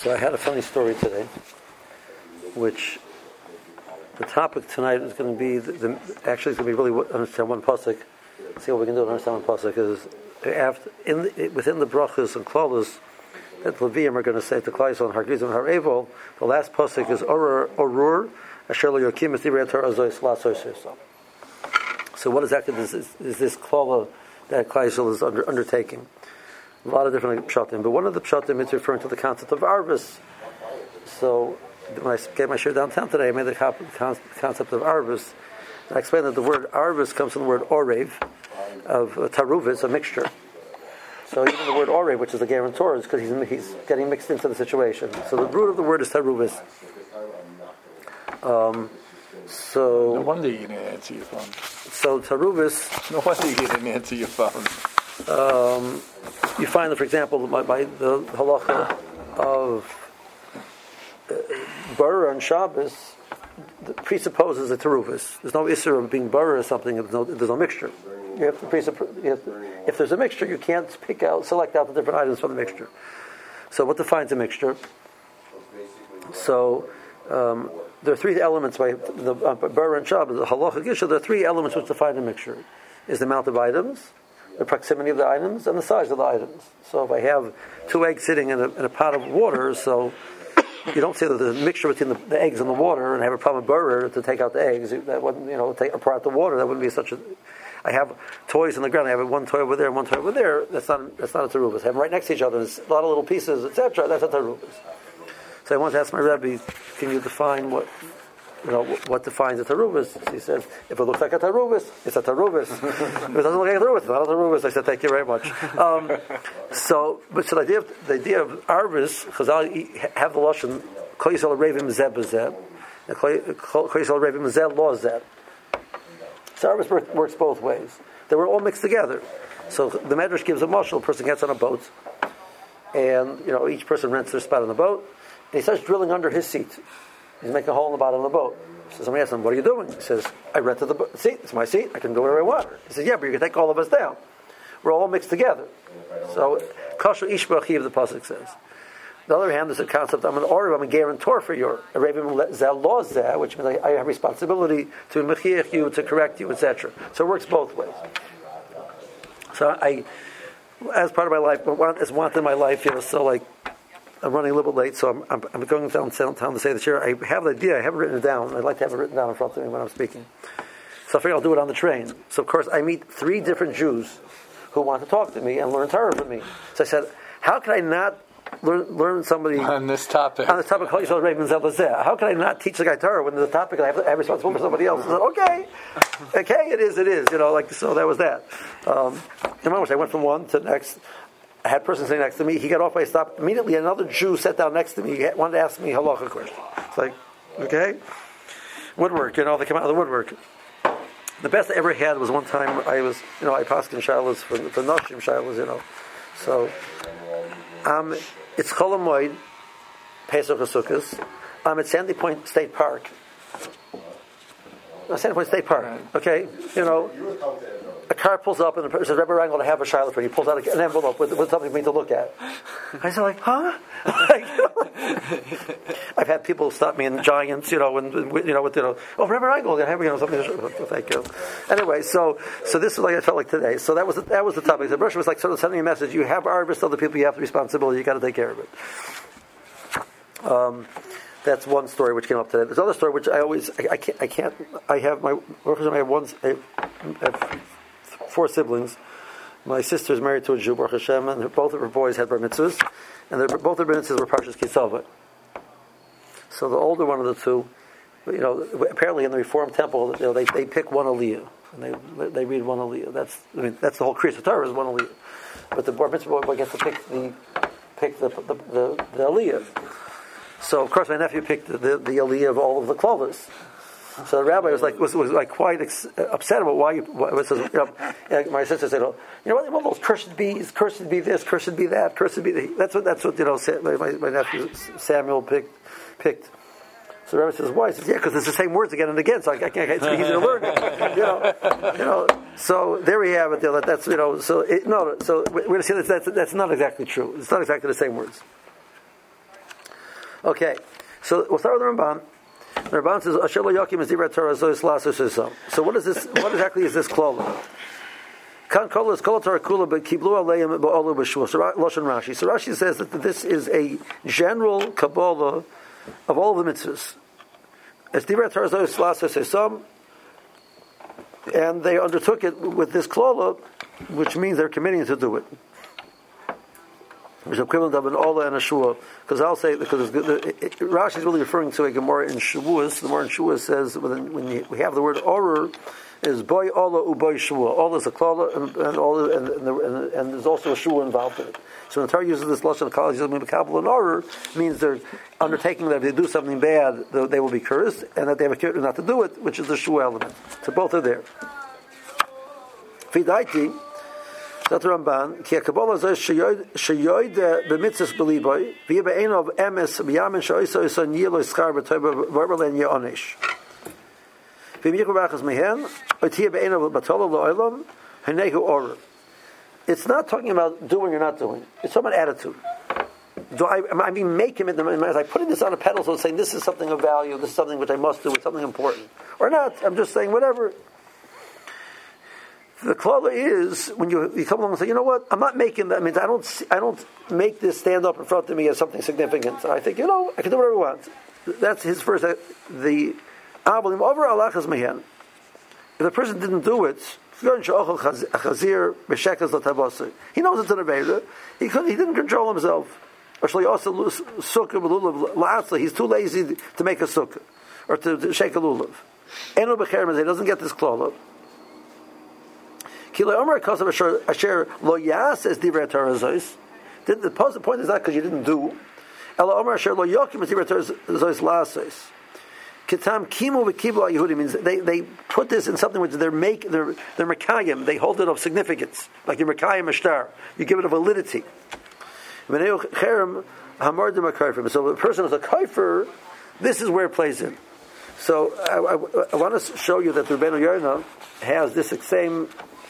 So I had a funny story today, which the topic tonight is going to be, actually it's going to be really understand one pasuk. See what we can do to understand one pasuk is, within the brachas and klalos that Leviim are going to say to Klal Yisrael and Hargizim and Harevol, the last pasuk is Orur, Asher Lo Yokim Es Divrei Torah Zois Lasos Yisrael. So what exactly is this klala that Klal Yisrael is undertaking? A lot of different pshatim, but one of the pshatim is referring to the concept of arvus. So when I gave my share downtown today, I made the concept of arvus. I explained that the word arvus comes from the word orev, of taruvis, a mixture. So even the word orev, which is a guarantor, is because he's getting mixed into the situation. So the root of the word is taruvis. So no wonder you didn't answer your phone. So taruvis. No wonder you didn't answer your phone. You find that, for example, by the halacha of Barer on Shabbos presupposes a teruvis. There's no issur of being Barer or something. There's no mixture. You have to if there's a mixture, you can't select out the different items from the mixture. So what defines a mixture? So there are three elements by the Barer and Shabbos, the halacha gisha. There are three elements which define a mixture: is the amount of items, the proximity of the items, and the size of the items. So if I have two eggs sitting in a pot of water, so you don't say that there's a mixture between the eggs and the water, and have a problem with Barer to take out the eggs. That wouldn't, take apart the water. That wouldn't be such a. I have toys on the ground. I have one toy over there and one toy over there. That's not a terubis. I have them right next to each other. There's a lot of little pieces, etc. That's a terubis. So I once asked my Rebbe, "Can you define what defines a terubis?" He says, "If it looks like a terubis, it's a terubis. If it doesn't look like a terubis, it's not a terubis." I said, "Thank you very much." So the idea of arvis, Chazal have the lashon Kol Yisrael Revim Zeb B'Zeb, and Kol Yisrael Revim Zeb Lo Zeb. So arvis works both ways. They were all mixed together. So the Medrash gives a mashal. A person gets on a boat, and each person rents their spot on the boat, and he starts drilling under his seat. He's making a hole in the bottom of the boat. So somebody asks him, "What are you doing?" He says, "I rented the seat. It's my seat. I can do whatever I want." He says, "Yeah, but you can take all of us down. We're all mixed together." So, Kasher Ishbachi of the pasuk says. On the other hand, there's a concept: I'm a guarantor for your Revim, which means I have responsibility to mechiach you, to correct you, etc. So it works both ways. So as part of my life, as wanted in my life, I'm running a little bit late, so I'm going downtown to say this here. I have the idea. I haven't written it down. I'd like to have it written down in front of me when I'm speaking. So I figure I'll do it on the train. So of course I meet 3 different Jews who want to talk to me and learn Torah from me. So I said, how can I not learn somebody on this topic? How can I not teach the guy Torah when the topic I have responsibility for somebody else? I said, okay, it is. So that was that. I went from one to the next. I had a person sitting next to me. He got off. I stopped immediately. Another Jew sat down next to me. He wanted to ask me halacha question. It's like, okay, woodwork. They come out of the woodwork. The best I ever had was one time I was, I passed in shilas for Nashim shilas, So, it's Chol Hamoed, Pesach HaSukkos. I'm at Sandy Point State Park. Sandy Point State Park. Okay, a car pulls up and the person says, "Rebbe Rangel, I have a shiloh for you." He pulls out an envelope with something for me to look at. I said, huh? I've had people stop me in Giants, oh, Rebbe Rangel, I have something. Thank you. Anyway, so this is like I felt like today. So that was the topic. The Rosh was like sort of sending me a message. You have arvis, other people, you have the responsibility. You got to take care of it. That's one story which came up today. There's another story which I have 4 siblings. My sister is married to a Jew, Baruch Hashem, and both of her boys had bar mitzvahs, and both their bar mitzvahs were Parshas Kisava. So the older one of the two, apparently in the Reform Temple, they pick one aliyah, and they read one aliyah. That's the whole Kriyas Torah is one aliyah. But the bar mitzvah boy gets to pick the aliyah. So of course my nephew picked the aliyah of all of the clovers. So the rabbi was quite upset about why my sister said, all those cursed be this, cursed be that, cursed be that. That's what my nephew Samuel picked. So the rabbi says, why? He says, yeah, because it's the same words again and again, so I can't, it's easy to learn it. So there we have it. That's So we're going to see that's not exactly true. It's not exactly the same words. Okay, so we'll start with the Ramban. The Ramban says, "Asher lo yakim es divrei Torah zois lasos esam." So what is this? What exactly is this klola? Kan kol is kol Torah kula, but kiblu aleim ba'olu b'shua. So Lashon Rashi. So Rashi says that this is a general kabbalah of all the mitzvahs. Es divrei Torah zois lasos esam, and they undertook it with this klola, which means they're committing to do it. Which is equivalent of an Ola and a Shua. Because I'll say, because Rashi is really referring to a Gemara in Shavuos. The Gemara in Shavuos says, when we have the word Orur, is boy Ola u boy Shua. Ola is a Klala, and there's also a Shua involved in it. So when the Torah uses this Lashon Kala, Kabbalah and Orur, means they're undertaking that if they do something bad, they will be cursed, and that they have a cure not to do it, which is the Shua element. So both are there. Fidaiti, that Ramban, ki Kabbalah says sheyoid b'mitzvos b'liboy v'yeh be'enov emes b'yamin she'oisa oisa niyelo ischar b'toiba v'arbaleen ye'onish v'miyich b'rachas mehen oitiyeh be'enov b'tola lo'olam hanehu orur. It's not talking about doing or not doing. It's talking about attitude. I mean, make him in the mind. I putting this on a pedestal, saying this is something of value, this is something which I must do, it's something important, or not. I'm just saying whatever. The klala is when you come along and say, you know what, I'm not making that. I mean, I don't make this stand up in front of me as something significant. I think, I can do whatever I want. That's his first. The avolim over alachas mehen. If the person didn't do it, he knows it's an avera. He didn't control himself. He's too lazy to make a sukkah or to shake a lulav. He doesn't get this klala. The point is not because you didn't do. Means they put this in something which they're mekayim. They hold it of significance, like your mekayim ashtar. You give it a validity. So the person is a kaifer. This is where it plays in. So I want to show you that the Rebbeinu Yonah has this same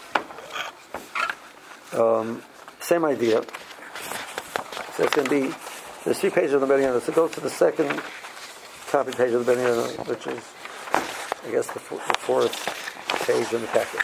idea. So it's going to be, there's 3 pages of the Rebbeinu Yonah. So go to the second copy page of the Rebbeinu Yonah, which is, I guess, the 4th page in the packet.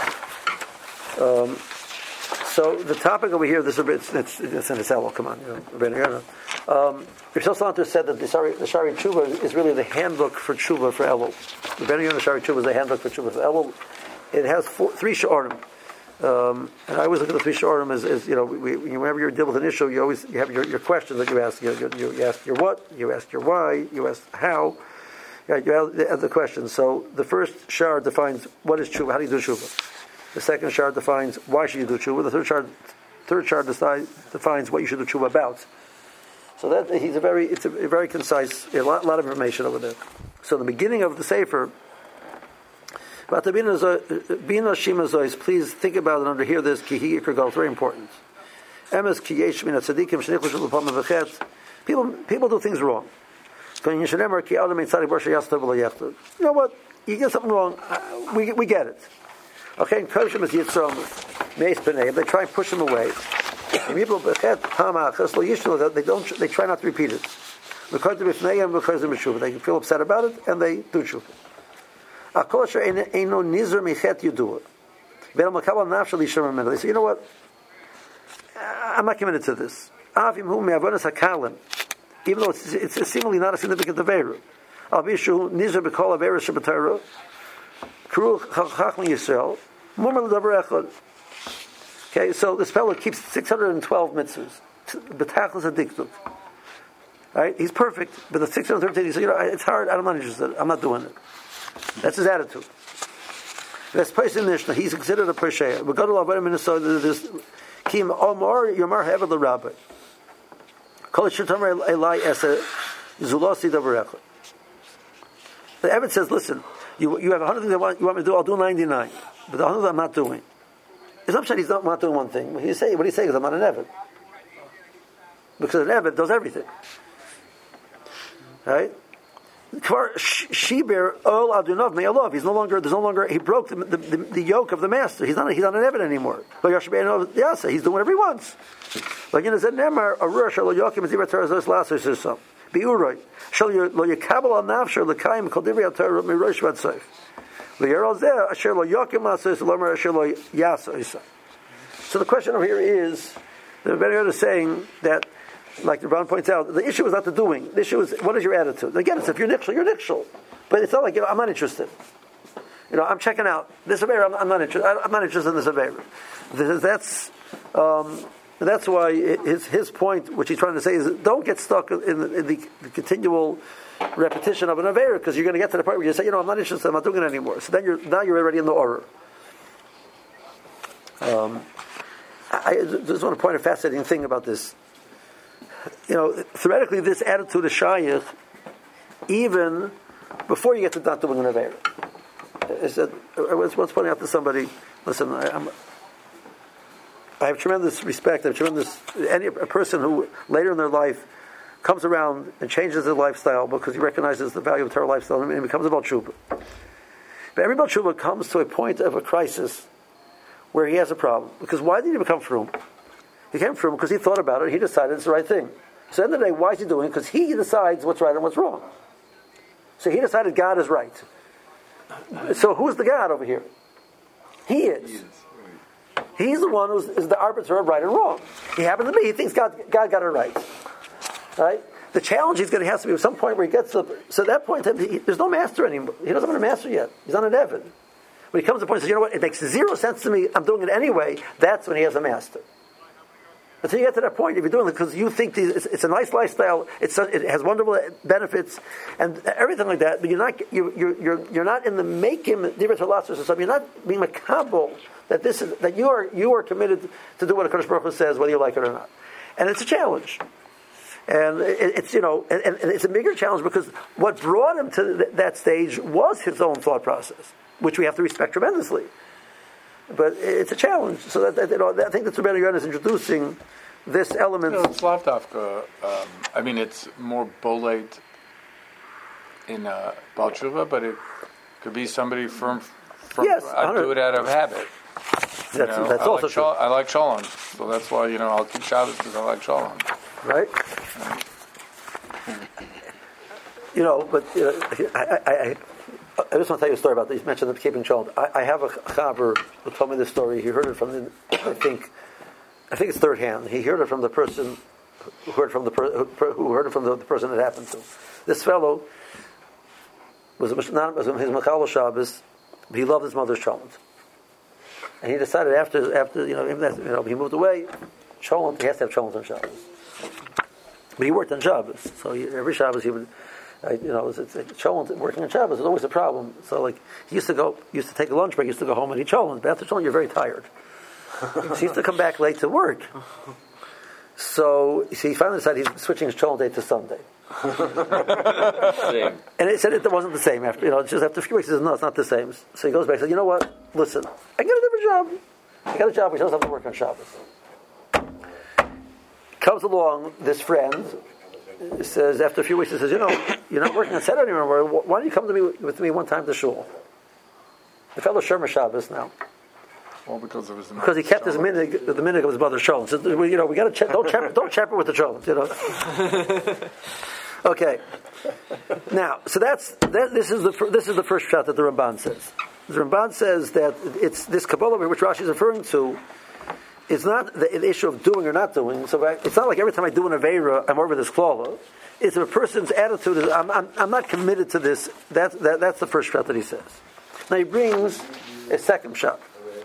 So the topic over here, it's in the cell. Come on, Rebbeinu Yonah. Rosh Salanter said that the Shari Tshuva is really the handbook for Tshuva for Elul. The Rebbeinu Yonah Shari Tshuva is the handbook for Tshuva for Elul. It has 3 Sha'arim. And I always look at the 3 Sha'arim as whenever you deal with an issue, you have your questions that you ask. You ask your what, you ask your why, you ask how. You ask the questions. So the first Sha'ar defines what is Tshuva, how do you do Tshuva. The second Sha'ar defines why should you do Tshuva. The third Sha'ar defines what you should do Tshuva about. So that it's a very concise, a lot of information over there. So in the beginning of the Sefer, please think about it under here. This kihi ikar, very important. People do things wrong. You know what? You get something wrong. We get it. Okay, they try and push them away. They try not to repeat it. They feel upset about it and they do tshuva. They say, you know what? I'm not committed to this. Even though it's seemingly not a significant avera. Okay, so this fellow keeps 612 mitzvahs. Right? He's perfect, but the 613, he says, it's hard, I'm not interested, I'm not doing it. That's his attitude. This place in Mishnah, he's considered a Persheya. We go to Lavayim Minnesota, this Kim Omar Yomar Hevel the Rabbi. Kol Shetamer Elai Esa Zulosi Davarechot. The Evid says, listen, you have 100 things you want me to do, I'll do 99. But the 100 I'm not doing. It's not that he's not doing one thing. What he's saying is, I'm not an Evid. Because an Evid does everything. Right? Shiber Ol Adunov Me'alov. There's no longer. He broke the yoke of the master. He's not an Evid anymore. He's doing whatever he wants. Like in the Nemar, Arush Alo Yokim Zivat Tarazos Lasos or something. Biuroi. Shall you lo yakabel al nafsher l'kaim kol divrei Torah mirosh v'atzayich. L'yerol zeh asher lo yokim asos l'omer asher lo yasos. So the question over here is, the Rebbeinu is saying that, like the Ron points out, the issue is not the doing. The issue is, what is your attitude? Again, it's if you're nixel, you're nixel. But it's not like, I'm not interested. I'm checking out. This Aveira, I'm not interested. I'm not interested in this Aveira. That's why his point, which he's trying to say, is don't get stuck in the continual repetition of an Aveira, because you're going to get to the point where you say, I'm not interested, I'm not doing it anymore. So then you're already in the order. I just want to point a fascinating thing about this. Theoretically, this attitude is shayich even before you get to not doing an Aveira. I was once pointing out to somebody, listen, I have tremendous respect, a person who later in their life comes around and changes their lifestyle because he recognizes the value of Torah lifestyle and becomes a Baal Tshuva. But every Baal Tshuva comes to a point of a crisis where he has a problem. Because why did he become frum? He came frum because he thought about it, he decided it's the right thing. So at the end of the day, why is he doing it? Because he decides what's right and what's wrong. So he decided God is right. So who's the God over here? He is. He's the one who's is the arbiter of right and wrong. He happens to be. He thinks God got it right. Right? The challenge he's going to have to be at some point where he gets to. So at that point, there's no master anymore. He doesn't have a master yet. He's on an Evan. When he comes to the point and says, what? It makes zero sense to me. I'm doing it anyway. That's when he has a master. Until you get to that point, if you're doing it because you think it's a nice lifestyle, it has wonderful benefits and everything like that, but you're not in the make him divrei Torah or something. You're not being makabel that you are committed to do what HaKadosh Baruch Hu says, whether you like it or not. And it's a challenge. And it's and it's a bigger challenge because what brought him to that stage was his own thought process, which we have to respect tremendously. But it's a challenge. So I think that's what Rebbeinu is introducing this element. It's Lavdafka. It's more bolate in Baal Tshuva, but it could be somebody from yes, I do it out of habit. That's also true. I like Shalom, so that's why I'll keep Shabbos because I like Shalom. Right. I just want to tell you a story about this. You mentioned the keeping Shalom. I have a chaver who told me this story. He heard it from I think it's third hand. He heard it from the person who heard it from the person it happened to. This fellow was his Machal Shabbos, but he loved his mother's Shalom. And he decided after he moved away, Shalom, he has to have Shalom on Shabbos. But he worked on Shabbos, so every Shabbos he would. Cholent working on Shabbos is always a problem. So he used to take a lunch break, used to go home and eat cholent. But after cholent, you're very tired. So he used to come back late to work. So he finally decided he's switching his cholent day to Sunday. And it said it wasn't the same after just after a few weeks. He says no, it's not the same. So he goes back and says, you know what? Listen, I got a different job. I got a job. We don't have to work on Shabbos. Comes along this friend. Says after a few weeks, he says, you're not working on Saturday anymore. Why don't you come with me one time to shul? The fellow Shermer Shabbos now. Well, because he kept the minhag of his mother's shalom. So we got to don't chap it with the shalom. Okay. Now, so this is the first shot that the Ramban says. The Ramban says that it's this Kabbalah which Rashi is referring to. It's not the issue of doing or not doing. So it's not like every time I do an Aveira, I'm over this klala. It's if a person's attitude is, I'm not committed to this. That's the first shot that he says. Now he brings a second shot.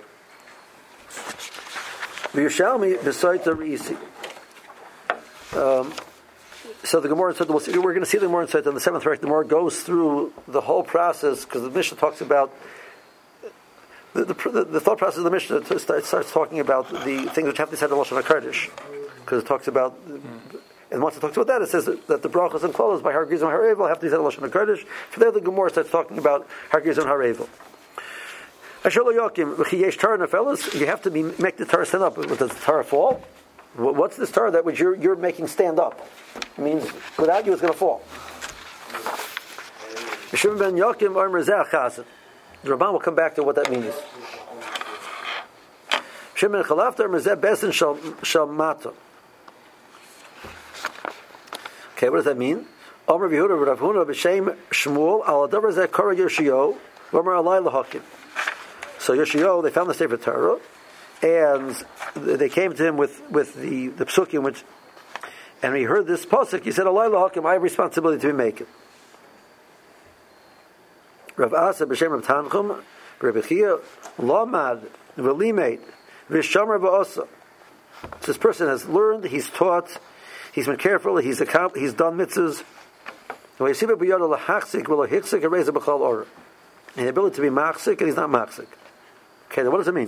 V'yushalmi b'soita reisi. So the Gemara said, we're going to see the Gemara said on the 7th parak. The Gemara goes through the whole process because the Mishnah talks about. The thought process of the Mishnah starts talking about the things which have to be said in Lashon HaKodesh, because it talks about, and once it talks about that, it says that the brachos and klolos by Har Gerizim and Har Eivel have to be said in Lashon HaKodesh. From there, the Gemara starts talking about Har Gerizim and Har Eivel. You have to make the Torah stand up. Does the Torah fall? What's this Torah that which you're making stand up? It means without you, it's going to fall. The Ramban will come back to what that means. Okay, what does that mean? Omer Yehuda Rav Huna b'shem Shmuel al adavar zeh kara Yoshio v'omer alai lahakim. So Yoshio, they found the Sefer Torah, and they came to him with the psukim, which, and he heard this pasuk. He said, "Alai lahakim, I have responsibility to be making." Rav Asa b'shem Rav Tanchum, Rav Chia, Lamad v'limeid v'shamar v'osa. This person has learned, he's taught, he's been careful, he's done mitzvahs. And the ability to be machzik, and he's not machzik. Okay, then what does it mean?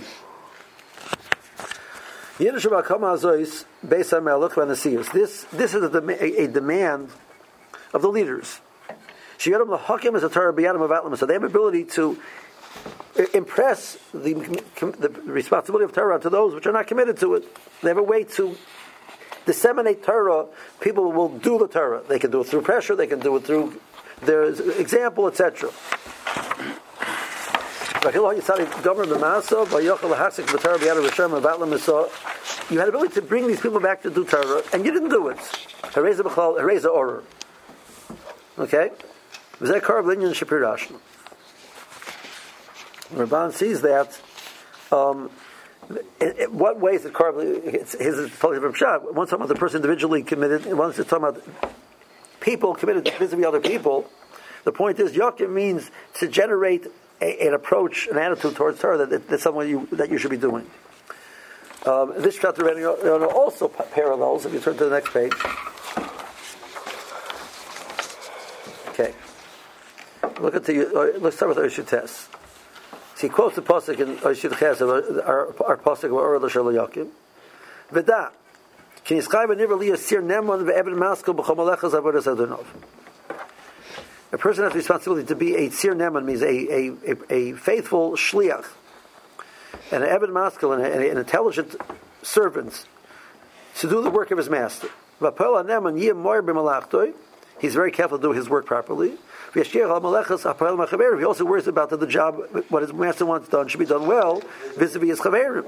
This is a demand of the leaders. So they have ability to impress the responsibility of Torah to those which are not committed to it. They have a way to disseminate Torah. People will do the Torah. They can do it through pressure. They can do it through their example, etc. You had ability to bring these people back to do Torah, and you didn't do it. Okay? Ramban sees that. What way is it carved? His is totally from Pshat. Once talking about the person individually committed, once it's talking about people committed vis-a-vis other people. The point is, Yakim means to generate an approach, an attitude towards Torah that's something that you should be doing. This chapter also parallels. If you turn to the next page. Okay. Let's start with Oishut Tes. He quotes the pasuk in Oishut Ches, our pasuk of Orah L'Shel Yakim. V'da, can yischai v'niver li yasir nemon ve'eben maskil b'chol malechas avodas adonov. A person has the responsibility to be a tzir neman, means a faithful shliach, and an eben maskil, and an intelligent servant to do the work of his master. V'apel neman yim moir b'malachtoi. He's very careful to do his work properly. He also worries about that the job, what his master wants done, should be done well, vis-a-vis his chaverim.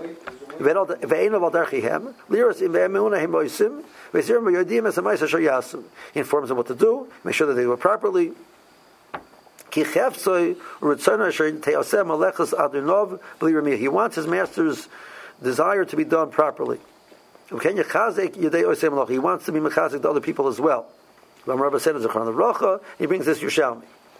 He informs them what to do, make sure that they do it properly. He wants his master's desire to be done properly. He wants to be mechazik to other people as well. He brings this Yerushalmi.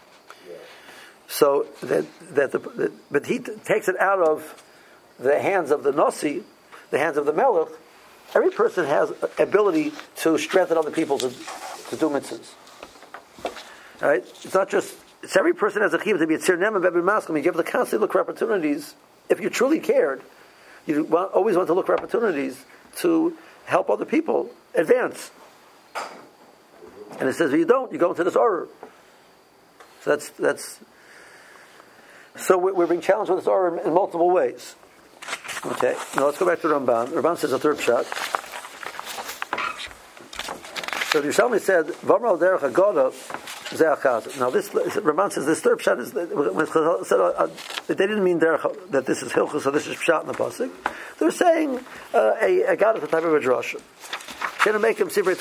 So but he takes it out of the hands of the Nasi, the hands of the Melech. Every person has ability to strengthen other people to do mitzvahs. All right? It's not just. It's every person has a chiyuv to be a tzir neman b'eben maskim. You have to constantly look for opportunities. If you truly cared, you always want to look for opportunities to help other people advance. And it says, if you don't, you go into this order. So that's. So we're being challenged with this order in multiple ways. Okay, now let's go back to Ramban. Ramban says a third shot. So the Yerushalmi said, "V'amar derech hagoda ze'achaz." Now this Ramban says this third shot is when said they didn't mean derech that this is hilchos, so this is pshat in the pasuk. They're saying a god of the type of a drasha. They're not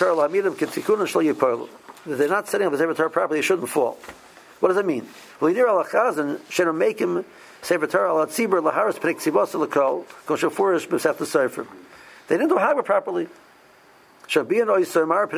setting up the Sefer Torah properly, it shouldn't fall. What does that mean? Well, they didn't do Hagba properly. So there's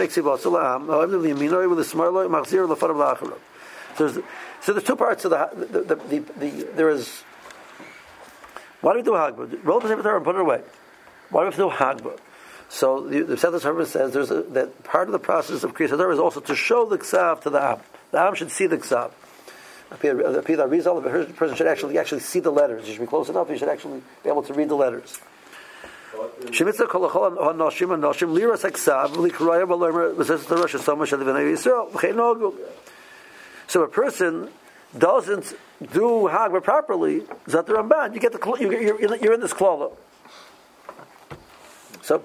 two parts of there is. Why do we do Hagba? Roll the Sefer Torah and put it away. Why do we have to do Hagba? So the Seder Torah says that part of the process of Kriyas Torah is also to show the Ksav to the Am. The Am should see the Ksav. The person should actually see the letters. You should be close enough. You should actually be able to read the letters. So a person doesn't do Hagba properly, Zat the Ramban, you're in this klala. So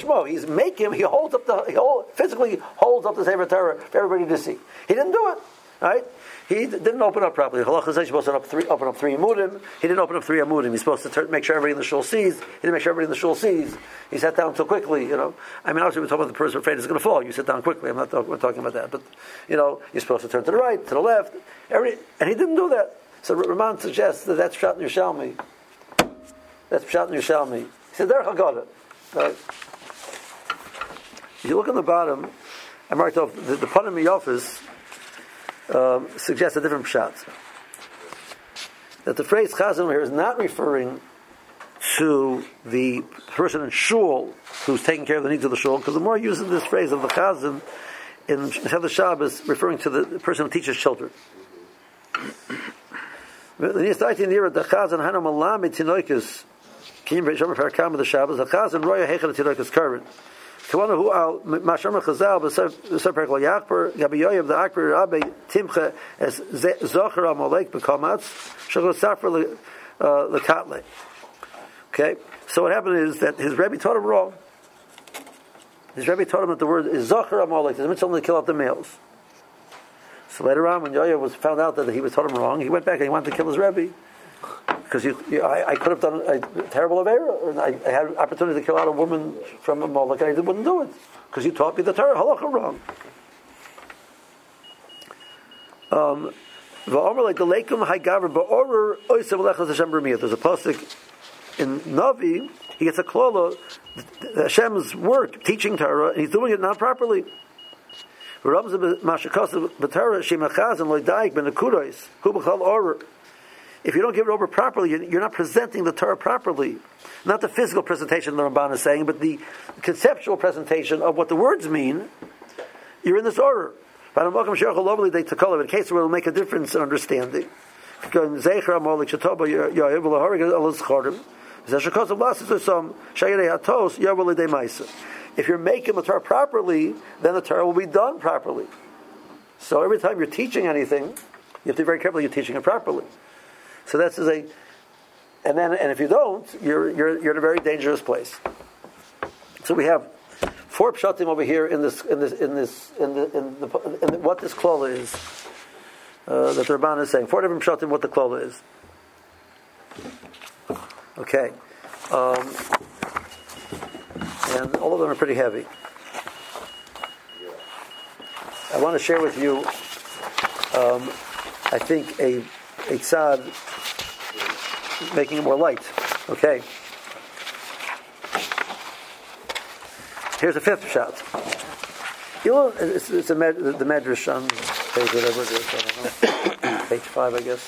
he holds up physically holds up the Sefer Torah for everybody to see. He didn't do it. Right? He didn't open up properly. Halacha says you're supposed to open up three amudim. He didn't open up three amudim. He's supposed to make sure everybody in the shul sees. He didn't make sure everybody in the shul sees. He sat down too quickly. I mean, obviously we're talking about the person afraid it's going to fall. You sit down quickly. We're talking about that. But you're supposed to turn to the right, to the left. And he didn't do that. So Raman suggests that that's Pshat in Yerushalmi. That's Pshat in Yerushalmi. He said, Derech Haggadah. Right? If you look on the bottom, I marked off the Panim Miyofis suggests a different pshat. That the phrase chazan here is not referring to the person in shul who's taking care of the needs of the shul, because the more using this phrase of the chazan in Shabbat Shabbos, referring to the person who teaches children. The chazan hanu malami tinoikus kim b'shomer parakam the Shabbos. The chazan roya heichel tinoikus current. Kavana hu al mashamar chazal b'sar parakol yakper gabi yoyev the akber rabbi timcha as zocher amalek b'kamatz shagos safra lekatle. Okay, so what happened is that his Rebbe taught him wrong. His Rebbe taught him that the word is zocher amalek. It's only to kill out the males. So later on, when Yoyev was found out that he was taught him wrong, he went back and he wanted to kill his Rebbe. Because I could have done a terrible avera, and I had an opportunity to kill out a woman from a Molech, and I wouldn't do it because you taught me the Torah halacha wrong. There's a pasuk in Navi. He gets a klola, Hashem's work teaching Torah, and he's doing it not properly. If you don't give it over properly, you're not presenting the Torah properly. Not the physical presentation the Ramban is saying, but the conceptual presentation of what the words mean. You're in this order. In case it will make a difference in understanding. If you're making the Torah properly, then the Torah will be done properly. So every time you're teaching anything, you have to be very careful you're teaching it properly. So that's and if you don't, you're in a very dangerous place. So we have 4 pshatim over here in what this klola is that the Ramban is saying. 4 different pshatim what the klola is. Okay, and all of them are pretty heavy. I want to share with you, I think a tzad, making it more light. Okay. Here's a 5th pshat. It's the Medrash on page whatever it is. I don't know. Page 5, I guess.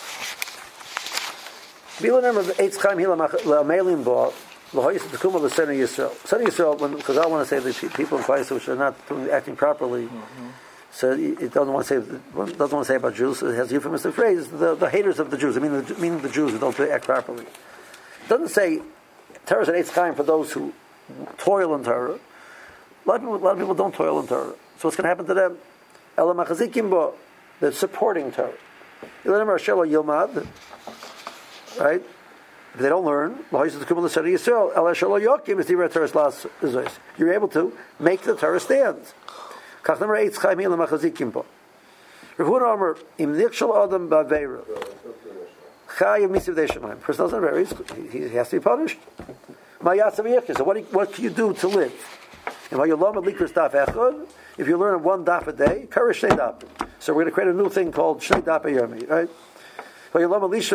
When Chazal want to say that people in Christ which are not acting properly, so it doesn't want to say about Jews. It has a euphemistic phrase: the haters of the Jews. Meaning the Jews who don't act properly. It doesn't say Torah is an eitz chaim for those who toil in Torah. A lot of people don't toil in Torah. So what's going to happen to them? Ela machazikim bo. They're supporting Torah. Right? If they don't learn, you're able to make the Torah stand. Person doesn't vary, he has to be punished. So what can you do to live? If you learn 1 daf a day, so we're going to create a new thing called Shnei Daf Yomi, right? 1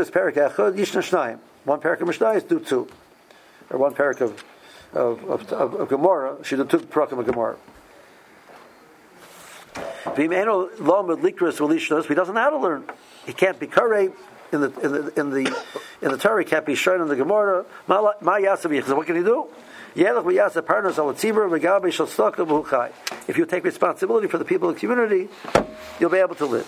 parak of Mishnayos, do 2. Or 1 parak of Gemara, she do 2 parakim of Gemara. If he doesn't know how to learn. He can't be karei in the Torah. He can't be shown in the Gemara. So what can he do? If you take responsibility for the people of the community, you'll be able to live.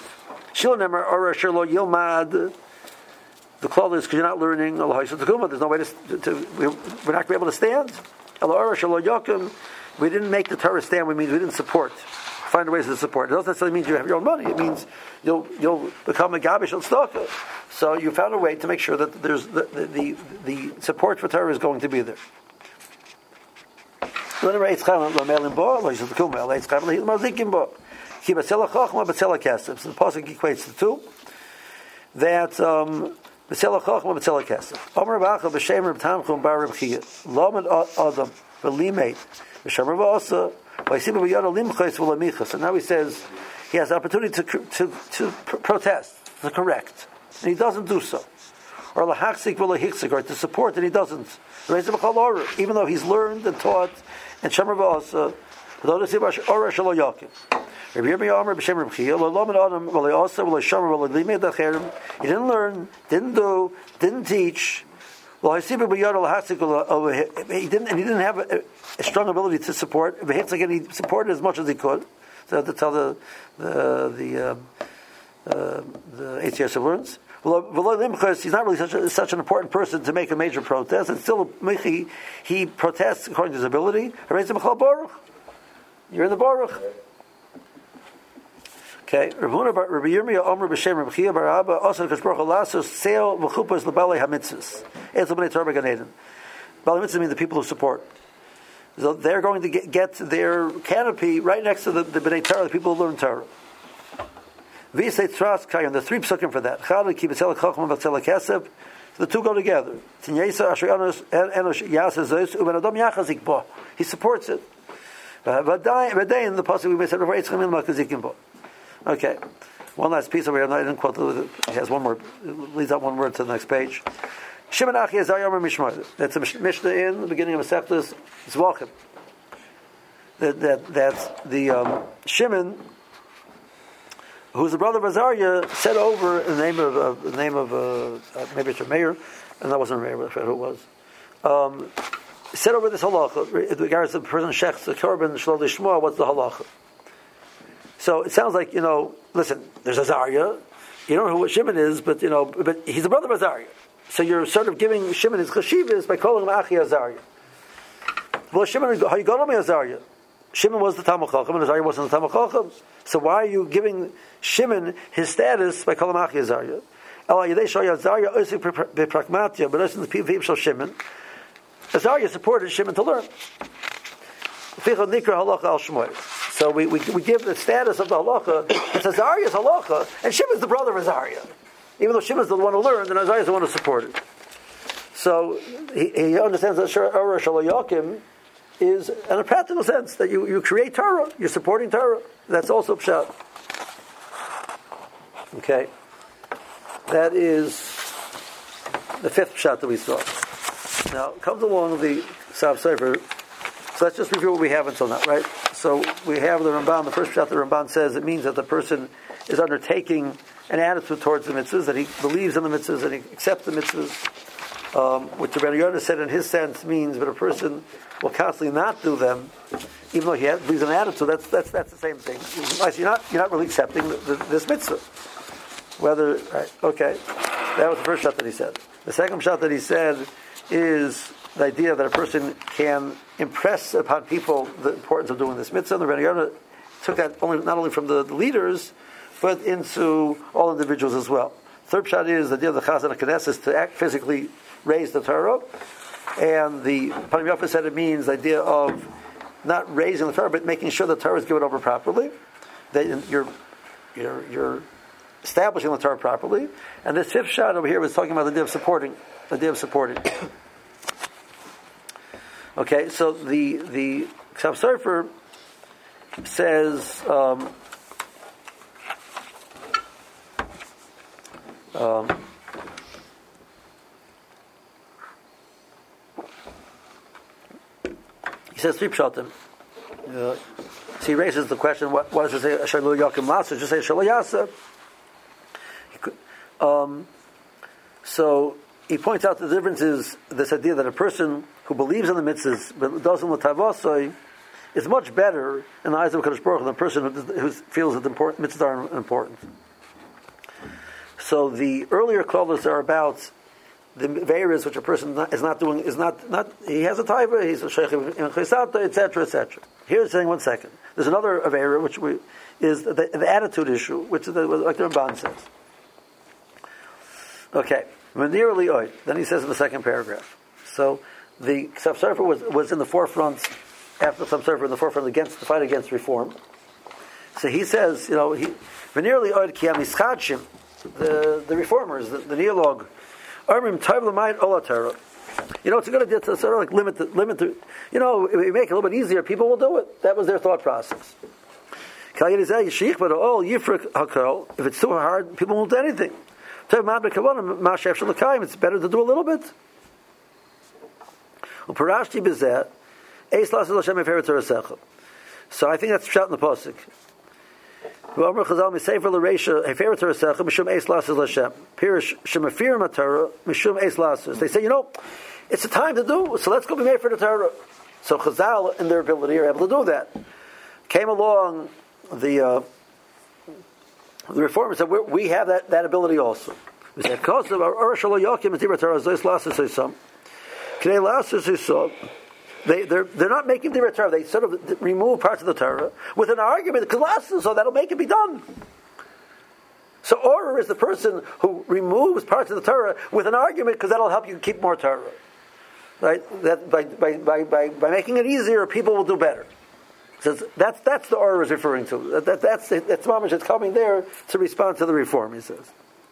The klal is because you're not learning. There's no way we're not going to be able to stand. We didn't make the Torah stand. We didn't support. Find ways to support. It doesn't necessarily mean you have your own money. It means you'll become a gabish and stalker. So you found a way to make sure that there's the support for Torah is going to be there. Ki Batzela Chachma, Batzela Kesef. So the pasuk equates the two. That Batzela Chachma, Batzela Kesef. Omer Bacha b'Shem Reb Tamchum bar Reb Chia. Lamed Adam v'Limeit b'Shem Reb Asa v'Yisiba b'Yada Limchos v'Lamichas. And now he says he has the opportunity to protest, to correct, and he doesn't do so. Or lahaksik v'lahiksik, or to support, and he doesn't. Even though he's learned and taught, and Shemer v'Asa, he didn't learn, didn't do, didn't teach. He didn't have a strong ability to support. And he supported as much as he could. So to tell the ATS learns. He's not really such an important person to make a major protest, and still he protests according to his ability. You're in the Baruch. Okay. Rabbi Yirmiyah Omer b'Shem Reb Chia bar Abba also Kashbaruch Alasos Seil v'Chupas l'Balei HaMitzvos. Etzel b'nei Torah Gan Eden. Balei Mitzvos mean the people who support. So they're going to get their canopy right next to the b'nei Torah, the people who learn Torah. V'yisei Tras Kayan. The three psukim for that. Chad ki Batzela Chachma Batzela Kesef. The two go together. Tinyesa Asher Enosh Yaseh Zeus Uben Adam Yachazik Bo. He supports it. V'day in the pasuk we said over Eitzchim Ilma Kazikim Bo. Okay, one last piece over here. I didn't quote it. It has one more. It leads out one word to the next page. Shimon Achi Azar Yomer Mishmar. That's a Mishnah in the beginning of a Masechtas Zvachim. That's the Shimon, who's the brother of Azariah, said over in the name of maybe it's a mayor, and that wasn't a mayor, but I forgot who it was. Said over this halacha in regards to the person shechs the korban shlo lishma. What's the halacha? So it sounds like, listen, there's Azariah. You don't know who Shimon is, but he's the brother of Azariah. So you're sort of giving Shimon his chashivas by calling him Achi Azariah. Well, Shimon, how you got me Azariah? Shimon was the Talmid Chacham, and Azariah wasn't the Talmid Chacham. So why are you giving Shimon his status by calling him Achi Azariah? Ela Yedei Shoy Azariah Osik B'Pragmatia, but listen to the people of Shimon. Azariah supported Shimon to learn. So we give the status of the halacha. It's Azariah's halacha, and Shimon's the brother of Azariah. Even though Shimon's the one who learned, and Azariah's the one who supported. So he understands that Ora Shalayakim is, in a practical sense, that you create Torah, you're supporting Torah. That's also pshat. Okay, that is the fifth pshat that we saw. Now comes along the Sav Sefer. So let's just review what we have until now, right? So we have the Ramban. The first pshat the Ramban says it means that the person is undertaking an attitude towards the mitzvahs, that he believes in the mitzvahs, and he accepts the mitzvahs, which the Rebbe Yoda said in his sense means that a person will constantly not do them, even though he believes in an attitude. That's the same thing. You're not really accepting this mitzvah. Whether right, okay, that was the first shot that he said. The second shot that he said is the idea that a person can impress upon people the importance of doing this mitzvah. The Rebbe Yoda took that not only from the leaders, but into all individuals as well. Third shot is the idea of the Chazan HaKnesses is to act physically raise the Torah, and the Panim Yafeh said it means the idea of not raising the Torah, but making sure the Torah is given over properly. That you're establishing the Torah properly. And this fifth shot over here was talking about the idea of supporting. Okay, so the Ksav Sofer says he says three pshatim. So he raises the question: what does it say? Shalu Yakim Lasa? Just say Shalu Yasa. So he points out the difference is this idea that a person who believes in the mitzvahs but doesn't l'tavasai is much better in the eyes of Kadosh Baruch Hu than a person who feels that the mitzvahs are important. So the earlier klalos are about the various which a person is not doing, he has a taiva, he's a sheikh in chisata, etc. Here's saying 1 second. There's another avera which is the attitude issue, which is like the Ramban says. Okay, then he says in the second paragraph. So the Ksav Sofer was in the forefront after the Ksav Sofer in the forefront against the fight against reform. So he says, the reformers, the neolog, it's a good idea to sort of like limit the, if we make it a little bit easier, people will do it. That was their thought process. If it's too hard, people won't do anything. It's better to do a little bit. So I think that's shot in the pasuk. They say, it's a time to do, so let's go be made for the Torah. So Chazal, in their ability, are able to do that. Came along the reformers said, we have that ability also. We said, because of our they're not making the Torah. They sort of remove parts of the Torah with an argument, so that'll make it be done. So Orah is the person who removes parts of the Torah with an argument because that'll help you keep more Torah. Right? That by making it easier, people will do better. So that's the Orah is referring to. That's Mamash is coming there to respond to the reform, he says.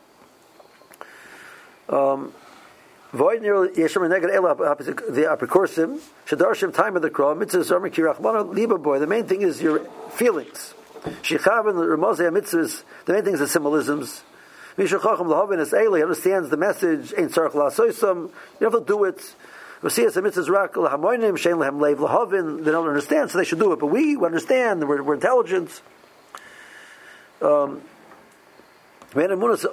Void near Yeshua Neged Ela the Apikorsim Shadarshim time of the Kro Mitzvah Zomer Kirachmana Liba Boy. The main thing is your feelings. Shichav and Ramazei Mitzvahs. The main thing is the symbolisms. Mishachacham Lahavin is Eli understands the message. Ain't Sarach Lasoisam. You have to do it. Vasias Mitzvahs Rak Lahamoinim Shein Lahem Leiv Lahavin. They don't understand, so they should do it. But we understand. We're intelligent. They don't have this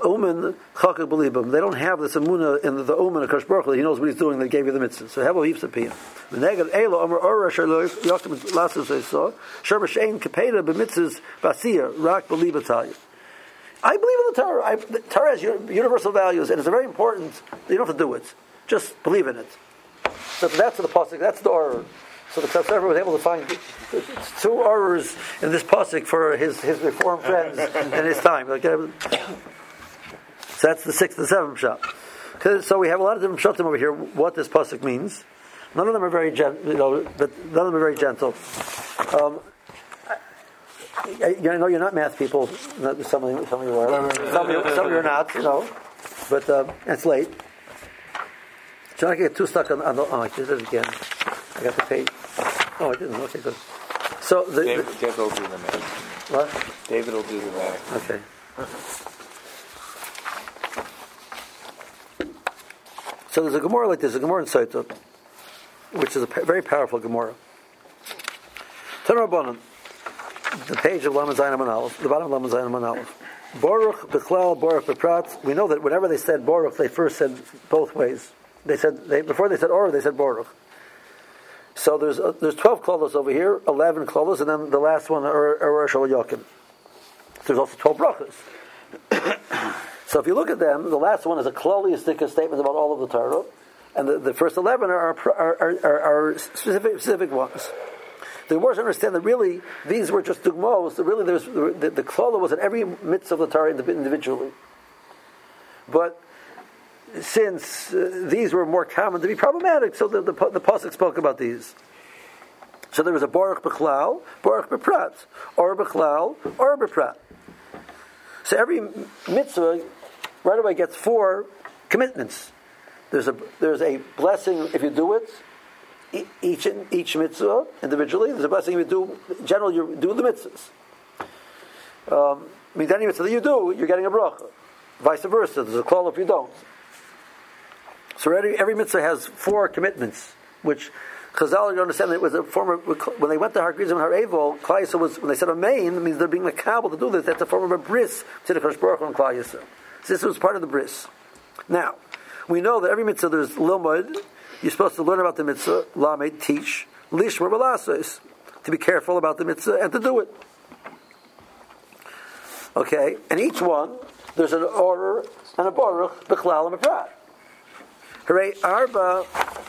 emunah in the omen of Kadosh Baruch Hu. He knows what he's doing. They gave you the mitzvah. So have a heaps of piyah. The neged elo amar ora shelo yakim lasus so sherba shein kapeda b'mitzvahs basiya rak b'libatayim. I believe in the Torah. The Torah has universal values, and it's very important. You don't have to do it. Just believe in it. So that's the pasuk. That's the order. So the Tzaddik was able to find two orders in this pasuk for his Reform friends in his time. So that's the 6th and 7th shot. So we have a lot of different shotim over here. What this pasuk means. None of them are very gentle. But none of them are very gentle. I know you're not math people. Some of you are. Some of you are not. But it's late. So I get too stuck on the. Oh, I did it again. I got the page. Oh, I didn't. Okay, good. So David will do the math. What? David will do the math. Okay. So there's a Gemara like this, a Gemara in Sotah, which is a very powerful Gemara. Tanur Rabbanan, the page of Lamed Zayin Amud Aleph, the bottom of Lamed Zayin Amud Aleph. Baruch B'Chlal, Baruch B'Prat. We know that whenever they said Baruch, they first said both ways. Before they said Orah, they said Baruch. So there's 12 klolos over here, 11 klolos, and then the last one are Shal Yakim. There's also 12 brachas. So if you look at them, the last one is a kloliistic statement about all of the Torah, and the first 11 are specific ones. The Gemara understand that really these were just dugmos. Really, the klola was in every mitzvah of the Torah individually, but since these were more common to be problematic, so the pasuk spoke about these. So there was a Baruch B'Chlal, Baruch B'Prat, or B'Chlal, or B'Prat. So every mitzvah right away gets 4 commitments. There's a blessing if you do it. Each mitzvah individually. There's a blessing if you do. In general, you do the mitzvahs. Any mitzvah that you do, you're getting a bracha. Vice versa. There's a klal if you don't. So every mitzvah has 4 commitments, which Chazal, you understand, it was a form of, when they went to Har Gerizim and Har Evel, Klal Yisrael was, when they said Amen, it means they're being makabel to do this. That's a form of a bris to the Kadosh Baruch Hu and Klal Yisrael. So this was part of the bris. Now, we know that every mitzvah there's lilmod. You're supposed to learn about the mitzvah, lamed, teach, lishmor b'lasos, to be careful about the mitzvah and to do it. Okay, and each one, there's an order and a baruch, b'chlal and b'prat. Hooray, arba.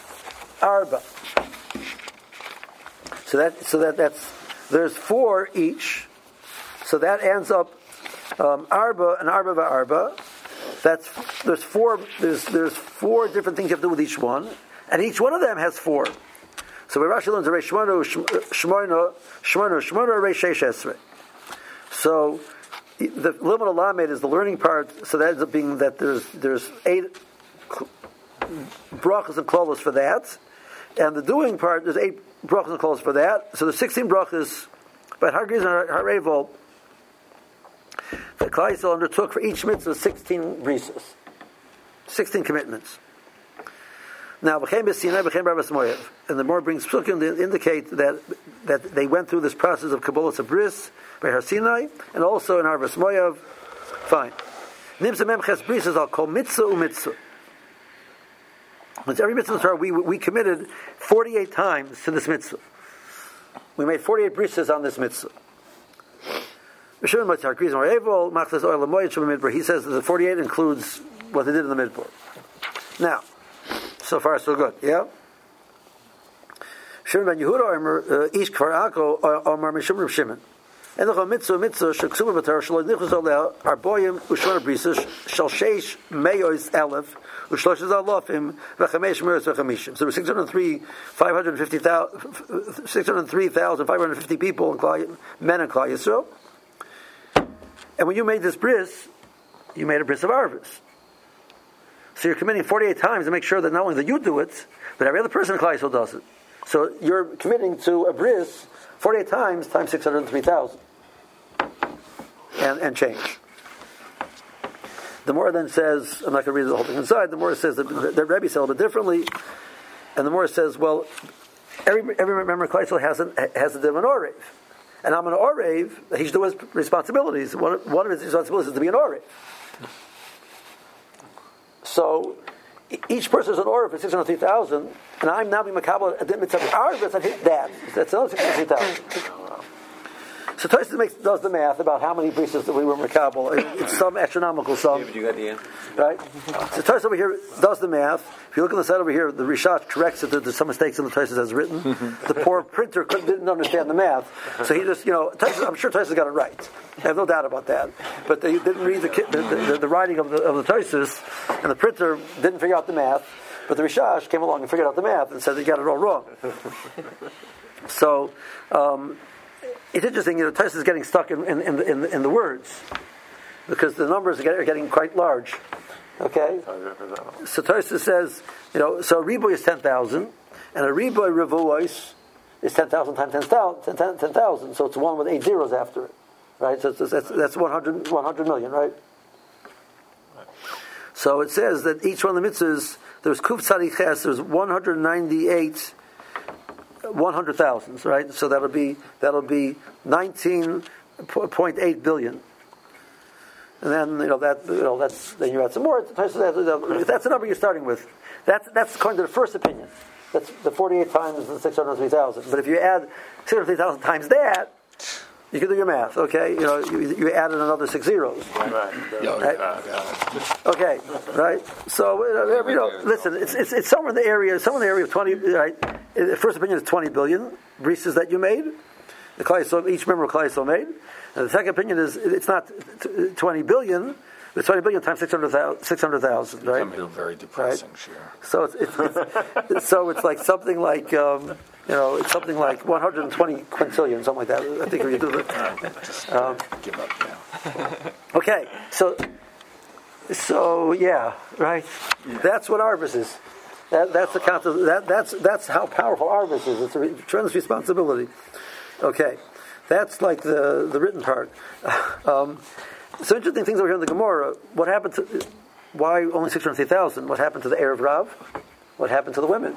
So that's there's 4 each. So that ends up arba and arba v'arba. There's 4 different things you have to do with each one, and each one of them has 4. So when Rashi learns Reish Shmona, Reish Shesh Esrei. So the limud lamed is the learning part. So that ends up being that there's 8 brachas and klolos for that, and the doing part there's 8 brachas and klolos for that. So there's 16 brachas. But Har Gerizim and Har Eival, the Klal Yisrael undertook for each mitzvah 16 brises, 16 commitments. Now, and the more brings psukim to indicate that they went through this process of Kabbalah Bris by Har Sinai, and also in Arvas Moav. Fine. Nimsa Memches Brises I'll call mitzvah u'mitzvah. Every mitzvah in the Torah we committed 48 times to this mitzvah. We made 48 brises on this mitzvah. He says that the 48 includes what they did in the midbar. Now, so far so good, yeah? Shimon ben Yehuda ish kfar Akko Omar Mishum Reb Shimon. And the mitzvah sheksuba b'Torah shelo nichus oleh arboyim u'shona brises shel sheish me'os elef u'shloshes alofim v'chamesh me'os v'chamishim. So there were 603,550 people, men in Klal Yisrael. And when you made this bris, you made a bris of Arvis. So you're committing 48 times to make sure that not only that you do it, but every other person in Klal Yisrael does it. So you're committing to a bris 48 times 603,000 and change. The more then says, I'm not going to read the whole thing inside, the more it says that Rebbe said a little bit differently, and the more it says, well, every member of Klal Yisrael has a div an orev. And I'm an orev, he should do his responsibilities. One of his responsibilities is to be an orev. So each person is an orev for 603,000, and I'm now being makabel at the mitzvah arvis and hit that. That's another 603,000. So Tosfos does the math about how many brises that we were makabel. It's some astronomical sum. David, you got the answer, right? So Tosfos over here does the math. If you look on the side over here, the Rishash corrects it. There's some mistakes in the Tosfos as written. The poor printer didn't understand the math, so he just, I'm sure Tosfos got it right. I have no doubt about that. But they didn't read the writing of the Tosfos, and the printer didn't figure out the math. But the Rishash came along and figured out the math and said they got it all wrong. So it's interesting. Tosfos is getting stuck in the words because the numbers are getting quite large. Okay, so Tosfos says, so a riboy is 10,000, and a riboy revois is 10,000 times 10,000. So it's one with 8 zeros after it, right? So that's 100 million, right? So it says that each one of the mitzvahs, there's kuf tzadi ches, there's 198 100,000s, right? So that'll be 19.8 billion. And then that's then you add some more. That's the number you're starting with. That's according to the first opinion. That's the 48 times the 603,000. But if you add 603,000 times that, you can do your math. Okay, you added another 6 zeros. Right. Okay, right. So listen, it's somewhere in the area of 20. Right. The first opinion is 20 billion brises that you made. The Klal Yisrael, each member of Klal Yisrael made. And the second opinion is it's not 20 billion. It's 20 billion times 600,000, right? Something very depressing, right? Sure. So it's like something like it's something like 120 quintillion, something like that. I think we do that. Give up now. Okay, so yeah, right. Yeah. That's what Arvis is. That's the concept. That's how powerful Arvis is. It's a tremendous responsibility. Okay, that's like the written part. So interesting things over here in the Gemara. What happened to? Why only 603,000? What happened to the Erev Rav? What happened to the women?